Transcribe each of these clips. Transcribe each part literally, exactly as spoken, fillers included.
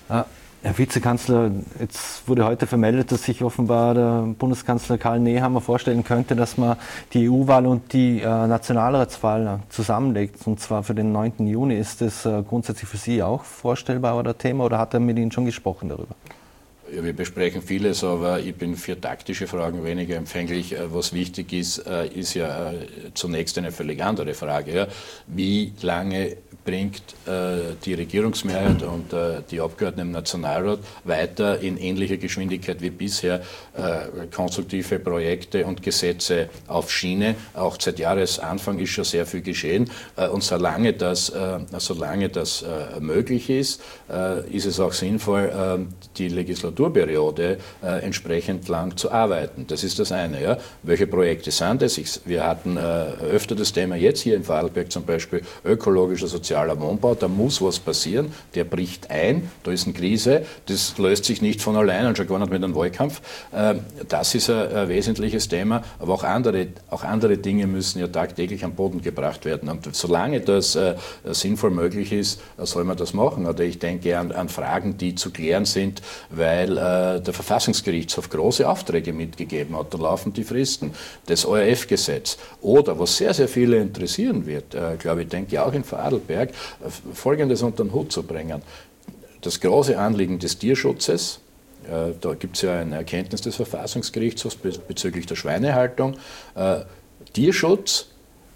Herr Vizekanzler, jetzt wurde heute vermeldet, dass sich offenbar der Bundeskanzler Karl Nehammer vorstellen könnte, dass man die E U-Wahl und die äh, Nationalratswahl zusammenlegt, und zwar für den neunten Juni. Ist das äh, grundsätzlich für Sie auch vorstellbar oder Thema, oder hat er mit Ihnen schon gesprochen darüber? Ja, wir besprechen vieles, aber ich bin für taktische Fragen weniger empfänglich. Was wichtig ist, ist ja zunächst eine völlig andere Frage. Ja. Wie lange bringt die Regierungsmehrheit und die Abgeordneten im Nationalrat weiter in ähnlicher Geschwindigkeit wie bisher konstruktive Projekte und Gesetze auf Schiene? Auch seit Jahresanfang ist schon sehr viel geschehen. Und solange das, solange das möglich ist, ist es auch sinnvoll, die Legislatur Periode äh, entsprechend lang zu arbeiten. Das ist das eine. Ja. Welche Projekte sind es? Ich, wir hatten äh, öfter das Thema jetzt hier in Vorarlberg zum Beispiel ökologischer, sozialer Wohnbau. Da muss was passieren. Der bricht ein. Da ist eine Krise. Das löst sich nicht von allein und schon gar nicht mit einem Wahlkampf. Äh, das ist ein, ein wesentliches Thema. Aber auch andere, auch andere Dinge müssen ja tagtäglich am Boden gebracht werden. Und solange das äh, sinnvoll möglich ist, soll man das machen. Oder ich denke an, an Fragen, die zu klären sind, weil weil äh, der Verfassungsgerichtshof große Aufträge mitgegeben hat. Da laufen die Fristen. Das O R F-Gesetz. Oder, was sehr, sehr viele interessieren wird, äh, glaube ich, denke auch in Vorarlberg, äh, Folgendes unter den Hut zu bringen. Das große Anliegen des Tierschutzes, äh, da gibt es ja eine Erkenntnis des Verfassungsgerichtshofs bezüglich der Schweinehaltung. Äh, Tierschutz,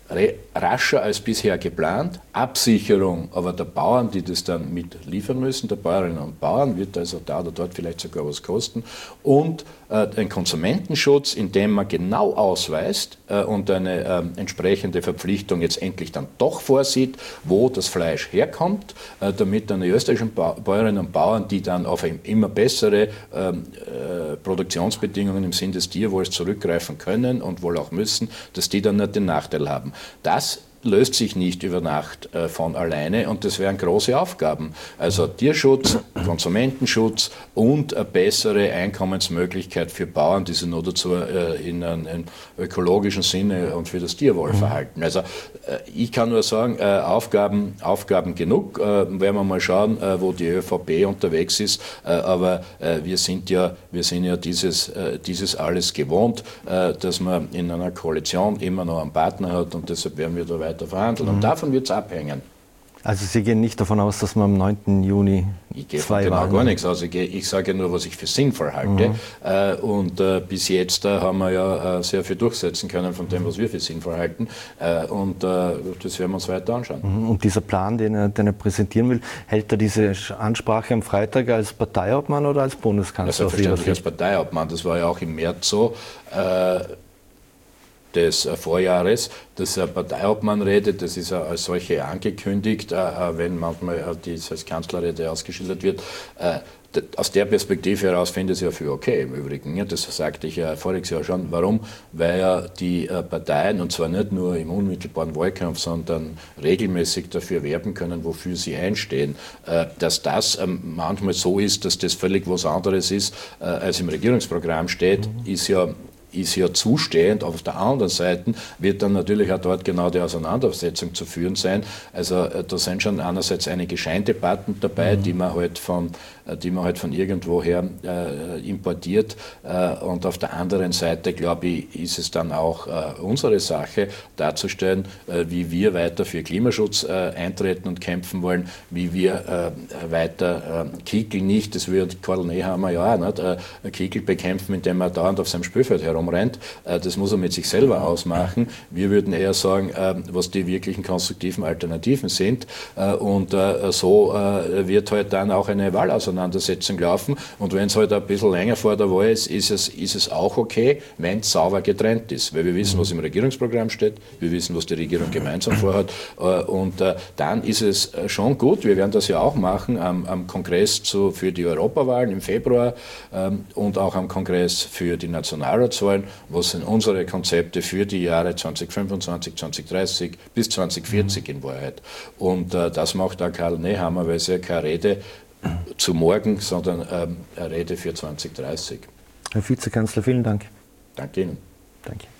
rascher als bisher geplant, Absicherung aber der Bauern, die das dann mitliefern müssen, der Bäuerinnen und Bauern, wird also da oder dort vielleicht sogar was kosten, und äh, ein Konsumentenschutz, in dem man genau ausweist äh, und eine äh, entsprechende Verpflichtung jetzt endlich dann doch vorsieht, wo das Fleisch herkommt, äh, damit dann die österreichischen ba Bäuerinnen und Bauern, die dann auf immer bessere äh, äh, Produktionsbedingungen im Sinn des Tierwohls zurückgreifen können und wohl auch müssen, dass die dann nicht den Nachteil haben. Das löst sich nicht über Nacht äh, von alleine, und das wären große Aufgaben. Also Tierschutz, Konsumentenschutz und eine bessere Einkommensmöglichkeit für Bauern, die sich nur dazu äh, in einem ökologischen Sinne und für das Tierwohl verhalten. Also äh, ich kann nur sagen, äh, Aufgaben, Aufgaben genug. Äh, werden wir mal schauen, äh, wo die ÖVP unterwegs ist. Äh, aber äh, wir sind ja, wir sind ja dieses, äh, dieses alles gewohnt, äh, dass man in einer Koalition immer noch einen Partner hat, und deshalb werden wir da weiter weiter verhandeln. Und davon wird es abhängen. Also Sie gehen nicht davon aus, dass man am neunten Juni Ich gehe von genau gar nichts aus. Ich, ich sage nur, was ich für sinnvoll halte. Mhm. Äh, und äh, bis jetzt äh, haben wir ja äh, sehr viel durchsetzen können von dem, was wir für sinnvoll halten. Äh, und äh, das werden wir uns weiter anschauen. Mhm. Und dieser Plan, den er, den er präsentieren will, hält er diese Ansprache am Freitag als Parteiobmann oder als Bundeskanzler? Ja, selbstverständlich als Parteiobmann. Das war ja auch im März so. Äh, des Vorjahres, dass eine Parteiobmann redet, das ist als solche angekündigt, wenn manchmal dies als Kanzlerrede ausgeschildert wird. Aus der Perspektive heraus finde ich es ja für okay im Übrigen. Das sagte ich ja voriges Jahr schon. Warum? Weil ja die Parteien, und zwar nicht nur im unmittelbaren Wahlkampf, sondern regelmäßig dafür werben können, wofür sie einstehen. Dass das manchmal so ist, dass das völlig was anderes ist, als im Regierungsprogramm steht, mhm. ist ja ist ja zustehend. Auf der anderen Seite wird dann natürlich auch dort genau die Auseinandersetzung zu führen sein. Also da sind schon einerseits einige Scheindebatten dabei, mhm. die man halt von, die man halt von irgendwoher äh, importiert. Äh, und auf der anderen Seite, glaube ich, ist es dann auch äh, unsere Sache, darzustellen, äh, wie wir weiter für Klimaschutz äh, eintreten und kämpfen wollen, wie wir äh, weiter äh, Kickl nicht, das wird Karl Nehammer ja auch nicht, äh, Kickl bekämpfen, indem er dauernd auf seinem Spielfeld herum rumrennt. Das muss er mit sich selber ausmachen. Wir würden eher sagen, was die wirklichen konstruktiven Alternativen sind. Und so wird halt dann auch eine Wahlauseinandersetzung laufen. Und wenn es halt ein bisschen länger vor der Wahl ist, ist es, ist es auch okay, wenn es sauber getrennt ist. Weil wir wissen, was im Regierungsprogramm steht, wir wissen, was die Regierung gemeinsam vorhat. Und dann ist es schon gut, wir werden das ja auch machen, am, am Kongress zu, für die Europawahlen im Februar und auch am Kongress für die Nationalratswahlen. Was sind unsere Konzepte für die Jahre zweitausendfünfundzwanzig, zweitausenddreißig bis zweitausendvierzig in Wahrheit. Und äh, das macht auch Karl Nehammer, weil es ja keine Rede zu morgen, sondern ähm, eine Rede für zweitausenddreißig. Herr Vizekanzler, vielen Dank. Danke Ihnen. Danke.